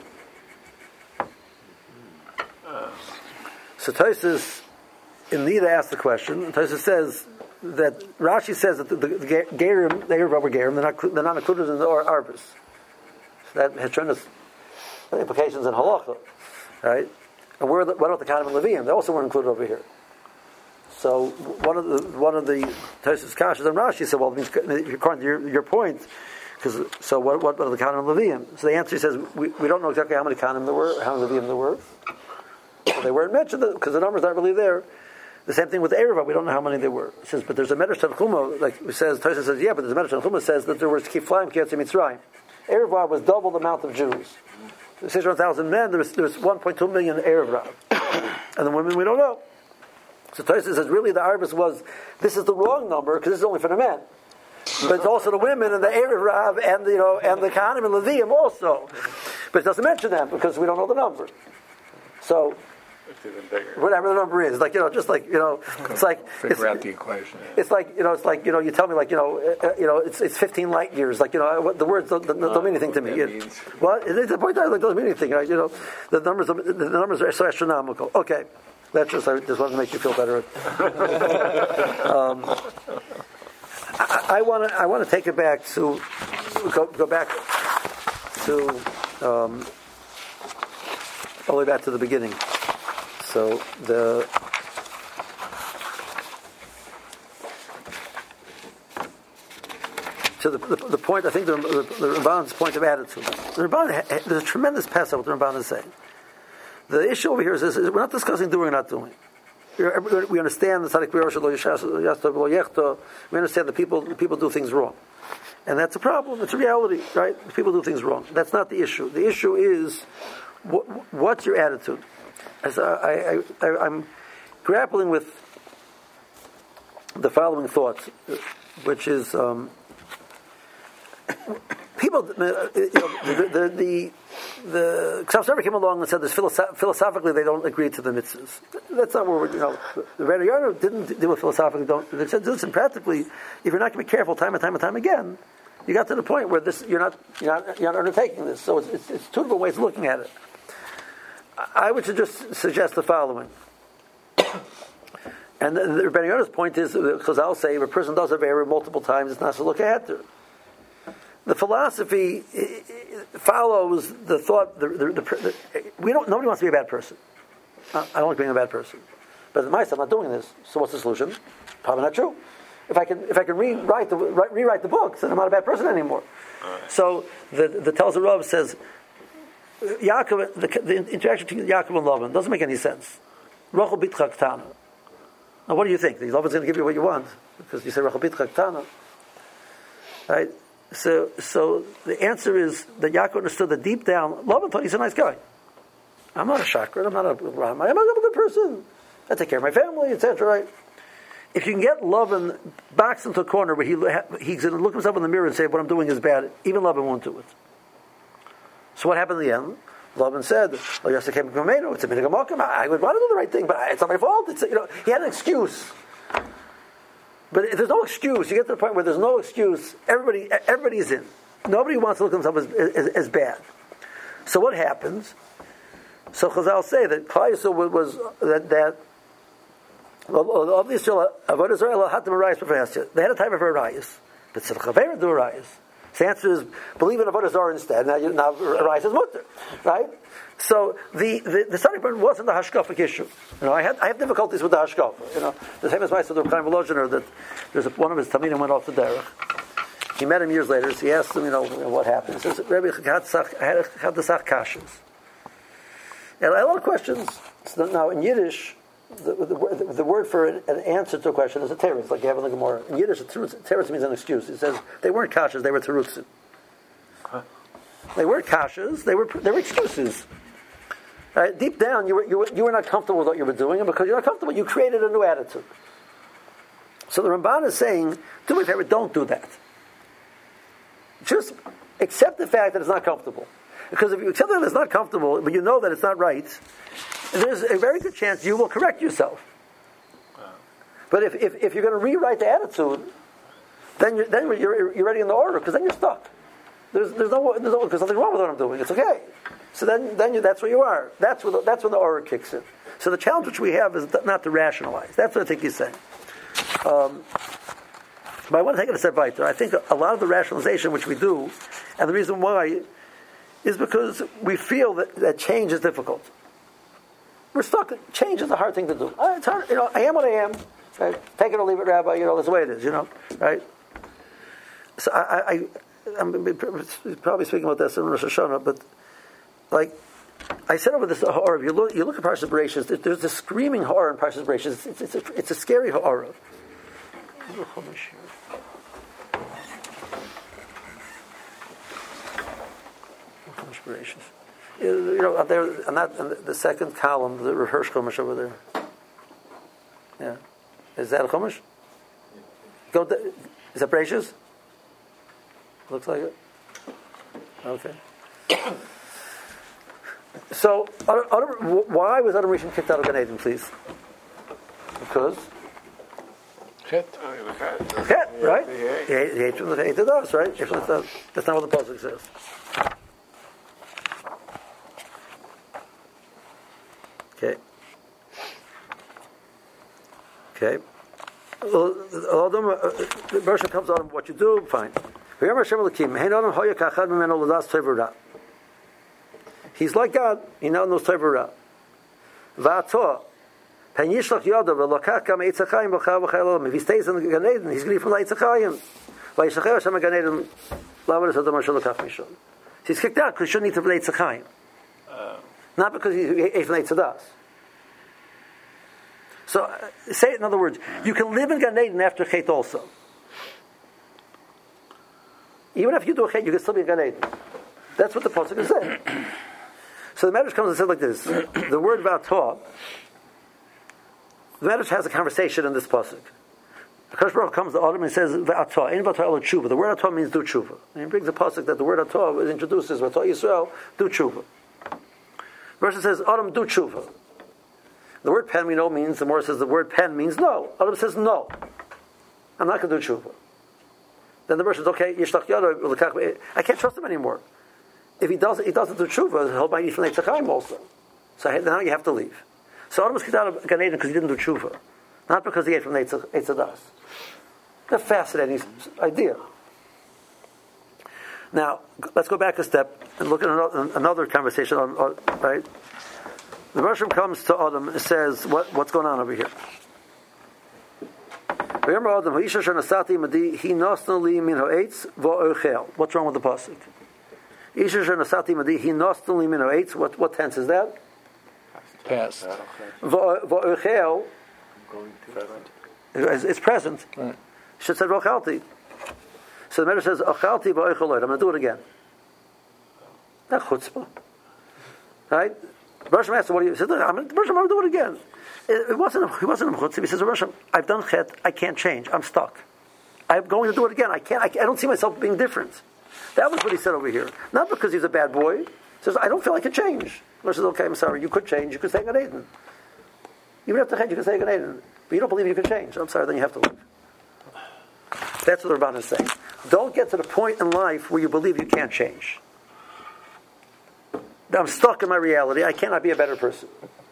So Tosfos in Nida asked the question. Tosfos says that Rashi says that the Gerim, the Erev Rav were Gerim, they're not included in the Arvis. So that has tremendous implications in Halacha, right? And what about the Kohanim and Leviim? They also weren't included over here. So one of the Tosfos Kashas and Rashi said, well, according to your point, so what are the Kohanim and Leviim? So the answer says we don't know exactly how many Kohanim there were, how many Leviim there were. So they weren't mentioned because the numbers aren't really there. The same thing with Erev, we don't know how many there were. It says, but there's a Medrash Tanchuma, like it says, Tosfos says, yeah, but there's a Medrash Tanchuma says that there was Kiflaim Kiyotze Mitzrayim. Erev was double the amount of Jews. 600,000 men, there was 1.2 million Erev, and the women we don't know. So Tosfos says really the Arvis was, this is the wrong number because this is only for the men. But it's also the women and the Erev Rav and the Kohanim and Leviim also. But it doesn't mention them because we don't know the number. So whatever the number is, it's like figure out the equation. It's like you tell me it's 15 light years. The words don't mean anything to me. It's the point doesn't mean anything. Right? The numbers are so astronomical. Okay, I just wanted to make you feel better. I want to take it back to go back to all the way back to the beginning. So the point, I think the Ramban's point of attitude. The Ramban, there's a tremendous pass what the Ramban is saying. The issue over here is we're not discussing doing or not doing. We understand the we understand that people do things wrong, and that's a problem. It's a reality, right? People do things wrong. That's not the issue. The issue is what's your attitude. As I'm grappling with the following thoughts, which is people. The Ksav Sofer came along and said, philosophically they don't agree to the mitzvahs. That's not where we're. The Rebbe Yarno didn't deal with philosophically. They said, listen, practically, if you're not going to be careful time and time and time again, you got to the point where you're not undertaking this. So it's two different ways of looking at it. I would just suggest the following. And the Rebbe Yarno's point is, because I'll say, if a person does have error multiple times, it's not to look after. The philosophy follows the thought. Nobody wants to be a bad person. I don't like being a bad person, but myself, I'm not doing this. So what's the solution? Probably not true. If I can rewrite the books, then I'm not a bad person anymore. So the Telzer Rav says, Yaakov, the interaction between Yaakov and Lavan doesn't make any sense. Rachel bitcha ktana. Now, what do you think? Lavan's going to give you what you want because you say Rachel bitcha ktana, right? So the answer is that Yaakov understood that deep down, Lavan thought he's a nice guy. I'm not a chakra. I'm not a good person. I take care of my family, etc. Right? If you can get Lavan boxed into a corner where he's going to look himself in the mirror and say, "What I'm doing is bad," even Lavan won't do it. So what happened in the end? Lavan said, "Oh, yes, I came from Mameno. It's a minhag hamokim. I would want to do the right thing, but it's not my fault." He had an excuse. But if there's no excuse, you get to the point where there's no excuse. Everybody's in. Nobody wants to look at themselves as bad. So what happens? So Chazal say that Klal Yisrael was that of the Yisrael Avodah Zarah had to arise for Fastia. They had a time of arayis, but Tzedakah do arayis. The answer is believe in Avodah Zarah instead. Now arayis is mutter, right? So the starting point wasn't the hashkafic issue. I have difficulties with the hashkaf. The famous Ma'aser of Chaim Volozhiner that there's one of his talmidim went off the derech. He met him years later. So he asked him, what happened. He says, Rebbe, I had the sach kashas. And I had a lot of questions. So now in Yiddish, the word for an answer to a question is a teretz, like you have in the Gemara. In Yiddish, a teretz means an excuse. It says they weren't kashas, they were terutzim. They weren't kashas, they were excuses. Right? Deep down, you were not comfortable with what you were doing, and because you're not comfortable, you created a new attitude. So the Ramban is saying, do me a favor, don't do that. Just accept the fact that it's not comfortable. Because if you accept that it's not comfortable, but you know that it's not right, there's a very good chance you will correct yourself. But if you're going to rewrite the attitude, then you're already in the order, because then you're stuck. There's no because something's wrong with what I'm doing. It's okay. So then that's where you are. That's when the aura kicks in. So the challenge which we have is not to rationalize. That's what I think he's saying. But I want to take it a step further. I think a lot of the rationalization which we do, and the reason why, is because we feel that change is difficult. We're stuck. Change is a hard thing to do. It's hard. I am what I am. Right? Take it or leave it, Rabbi. That's the way it is. Right? So I'm probably speaking about this in Rosh Hashanah, but I said over this horror. You look at Parshas Bereishis. There's a screaming horror in Parshas Bereishis. It's a scary horror. Up there, on the second column, the Hirsch Chumash over there. Yeah. Is that a chumash? Is that Bereshis? Looks like it. Okay. So, why was Adam Rishon kicked out of Gan Eden, please? Because? Chet. Chet, right? He hates from the hate to us, right? That's not what the pasuk says. Okay. Okay. Well, the version comes on what you do, fine. He's like God. He now knows Tevurah. If he stays in the Gan Eden, he's going to be from the Eitz HaChaim. He's kicked out because he shouldn't eat from the Eitz HaChaim. Not because he ate from the Eitz HaDas. So, say it in other words, you can live in Gan Eden after Chet also. Even if you do a Chet, you can still be in Gan Eden. That's what the pasuk is saying. So the Medrash comes and says like this: the word Vatah. The Medrash has a conversation in this pasuk. Hakadosh Baruch Hu comes to Adam and says Vatah. Ein Vatah elo tshuva. The word Atah means do tshuva. And he brings a pasuk that the word Atah was introduced as Vatah Yisrael, do tshuva. The verse says Adam do tshuva. The word pen we know means, the Morah says the word pen means no. Adam says no. I'm not going to do tshuva. Then the verse says, okay, Yishlach Yado, I can't trust him anymore. If he doesn't do tshuva, he'll might eat from the Eitz HaChaim also. So now you have to leave. So Adam was kicked out of Gan Eden because he didn't do tshuva. Not because he ate from the Eitz HaDas. A fascinating idea. Now, let's go back a step and look at another conversation on right? The Rasham comes to Adam and says, what's going on over here? What's wrong with the pasuk? What tense is that? Past. It's present. Right. Should say Vochalti. So the Medrash says, Ochalti v'oichaloi. I'm going to do it again. That's chutzpah. Right? Bershom asked, what do you say? I'm going to do it again. He wasn't a chutzpah. He says, Bershom, I've done chet. I can't change. I'm stuck. I'm going to do it again. I don't see myself being different. That was what he said over here. Not because he's a bad boy. He says, I don't feel I can change. Bershom says, okay, I'm sorry. You could change. You could stay Gan Eden. Even after chet, you can stay Gan Eden. But you don't believe you can change. I'm sorry, then you have to leave. That's what the Ramban is saying. Don't get to the point in life where you believe you can't change. I'm stuck in my reality. I cannot be a better person.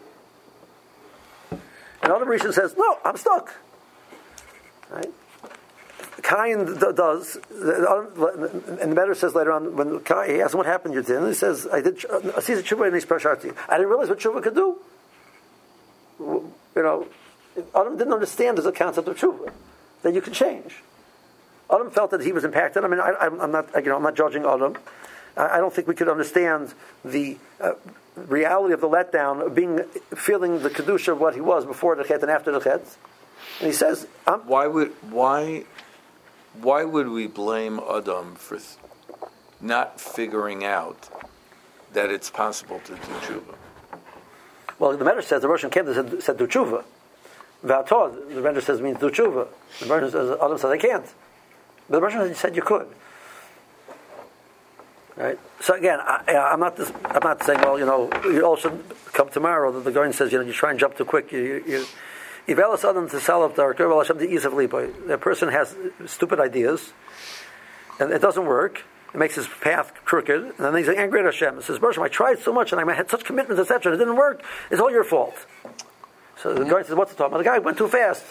And Adam Rishon says, no, I'm stuck. Right? Cain does, and the Medrash says later on, when Cain, he asks him what happened you did, and he says, I did Asisa Tshuva in Isprasharti. I didn't realize what Tshuva could do. Adam didn't understand the concept of Tshuva, that you can change. Adam felt that he was impacted. I mean, I'm not judging Adam. I don't think we could understand the reality of the letdown of feeling the kedusha of what he was before the chet and after the chet. And he says, why would we blame Adam for not figuring out that it's possible to do tshuva? Well, the Medrash says the Rosh Hashanah said do tshuva. V'atod, the Medrash says means do tshuva. The Medrash says Adam says I can't. But the Rosh Hashanah said you could. Right. So again, I'm not saying, well, you all should come tomorrow. The Goin says, you try and jump too quick. That person has stupid ideas, and it doesn't work. It makes his path crooked, and then he's angry at Hashem. He says, Bershom, I tried so much, and I had such commitments, etc. It didn't work. It's all your fault. So the Goin says, what's the talk? The guy went too fast.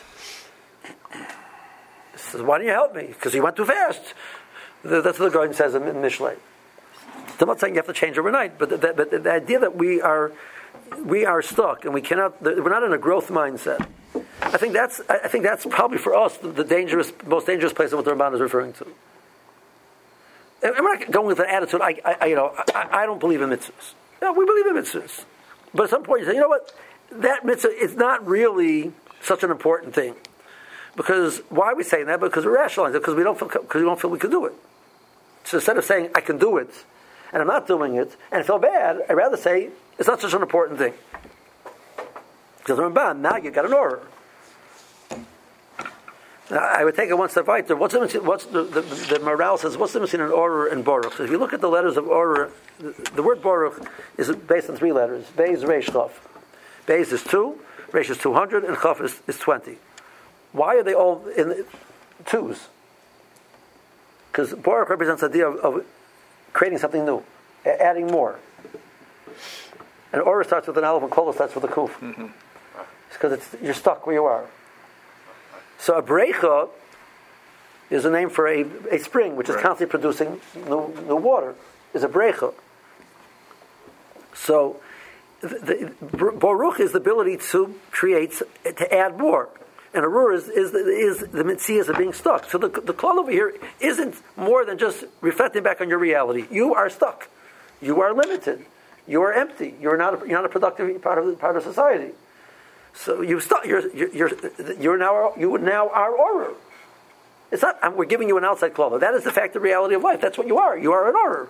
He says, why didn't you help me? Because he went too fast. That's what the Goin says in Mishlei. I'm not saying you have to change overnight, but the idea that we are stuck and we're not in a growth mindset. I think that's probably for us the most dangerous place of what the Ramban is referring to. And we're not going with an attitude. I don't believe in mitzvahs. No, we believe in mitzvahs, but at some point you say, you know what, that mitzvah is not really such an important thing. Because why are we saying that? Because we rationalize it because we don't feel we can do it. So instead of saying I can do it, and I'm not doing it, and I feel bad, I'd rather say, it's not such an important thing. Because the Ramban, now you got an order. I would take it one step weiter. What's the morale says? What's the difference in Orur and Baruch? So if you look at the letters of Orur, the word Baruch is based on 3 letters. Beis, Reish, Chaf. Beis is 2, Reish is 200, and Chaf is 20. Why are they all in 2s? Because Baruch represents the idea of creating something new, adding more. And Orur starts with an aleph, and Kol starts with a kuf. Because you're stuck where you are. So a brecha is a name for a spring which is constantly producing new water. Is a brecha. So Baruch is the ability to create, to add more. And Arur is the mitzias of being stuck. So the klal over here isn't more than just reflecting back on your reality. You are stuck. You are limited. You are empty. You're not a productive part of society. So you now are Orur. It's not. We're giving you an outside klal. That is the fact, the reality of life. That's what you are. You are an Orur.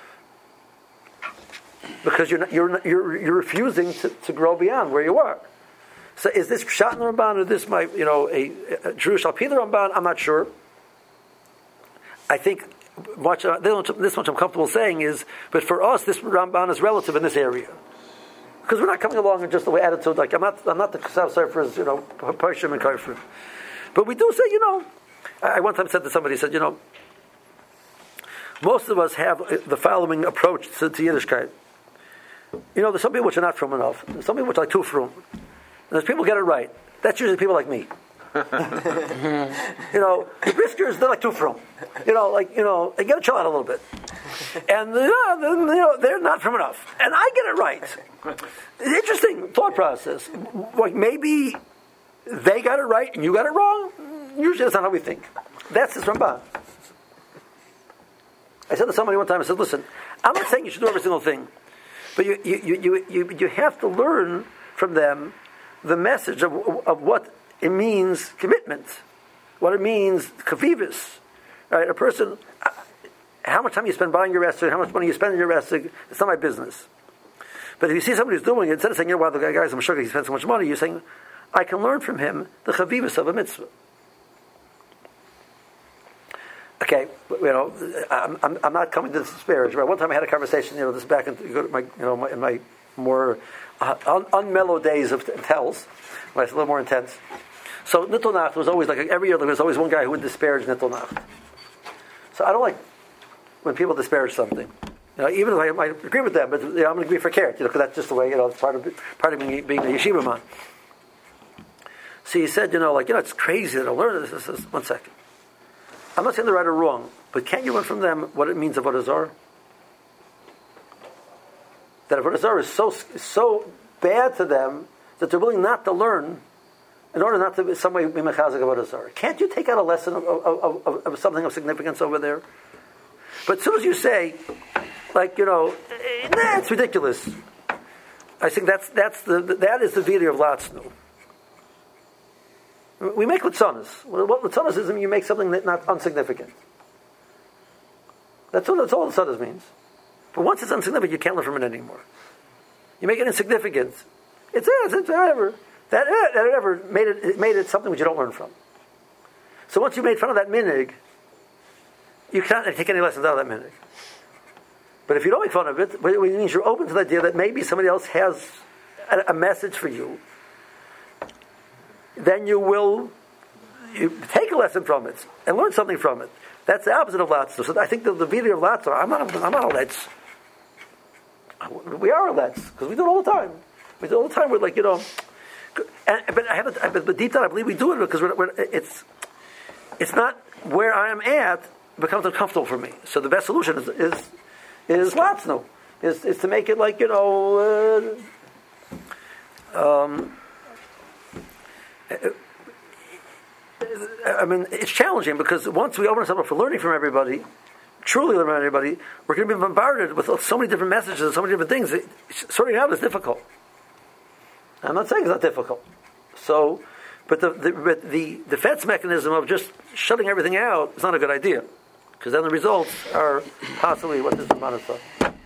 Because you're refusing to grow beyond where you are. So is this Pshat in the Ramban, or this a Jewish Al Pi the Ramban? I'm not sure. I think this much I'm comfortable saying is, but for us, this Ramban is relative in this area. Because we're not coming along in just the way attitude, like I'm not the Kasav Surfers, Parshim and Karfim. But we do say, I one time said to somebody, said, most of us have the following approach to Yiddishkeit. There's some people which are not frum enough. There's some people which are like too frum. And there's people who get it right. That's usually people like me. The briskers, they're like too frum. They gotta chill out a little bit. And they're not frum enough. And I get it right. Interesting thought process. Like maybe they got it right and you got it wrong. Usually that's not how we think. That's this Ramban. I said to somebody one time, I said, listen, I'm not saying you should do every single thing, but you have to learn from them the message of what it means commitment, what it means kavivis. Right? A person, how much time you spend buying your esrog, how much money you spend in your esrog, it's not my business. But if you see somebody who's doing it, instead of saying, the guy's a mashugah, he spends so much money, you're saying, I can learn from him the chavivis of a mitzvah. Okay, I'm not coming to disparage. Right? One time I had a conversation, this back in my more unmellow days of tells, when it's a little more intense. So Nittul Nacht was always every year there was always one guy who would disparage Nittul Nacht. So I don't like when people disparage something. Even if I might agree with them, but I'm going to agree for Keret, because that's just the way, it's part of being a yeshiva man. So he said, it's crazy that I learned this. One second. I'm not saying they're right or wrong, but can't you learn from them what it means of Avodah Zarah? That Avodah Zarah is so bad to them that they're willing not to learn in order not to in some way be mechazik Avodah Zarah. Can't you take out a lesson of something of significance over there? But as soon as you say, it's ridiculous, I think that is the video of Latznu. We make litzanas. What litzanas is, you make something that's not insignificant. That's all litzanas means. But once it's insignificant, you can't learn from it anymore. You make it insignificant. It's whatever. That made it something which you don't learn from. So once you made fun of that minig, you can't take any lessons out of that minig. But if you don't make fun of it, it means you're open to the idea that maybe somebody else has a message for you. Then you take a lesson from it and learn something from it. That's the opposite of Latzah. So I think the video of Latzah, I'm not a Letz. We are a Letz, because we do it all the time. We do it all the time. We're but deep down I believe we do it because it's not where I am at, it becomes uncomfortable for me. So the best solution is Latzno. Is to make it it's challenging because once we open ourselves up for learning from everybody, truly learn from everybody, we're going to be bombarded with so many different messages, so many different things. Sorting out is difficult. I'm not saying it's not difficult. So, but the defense mechanism of just shutting everything out is not a good idea, because then the results are possibly what this Ramban is talking.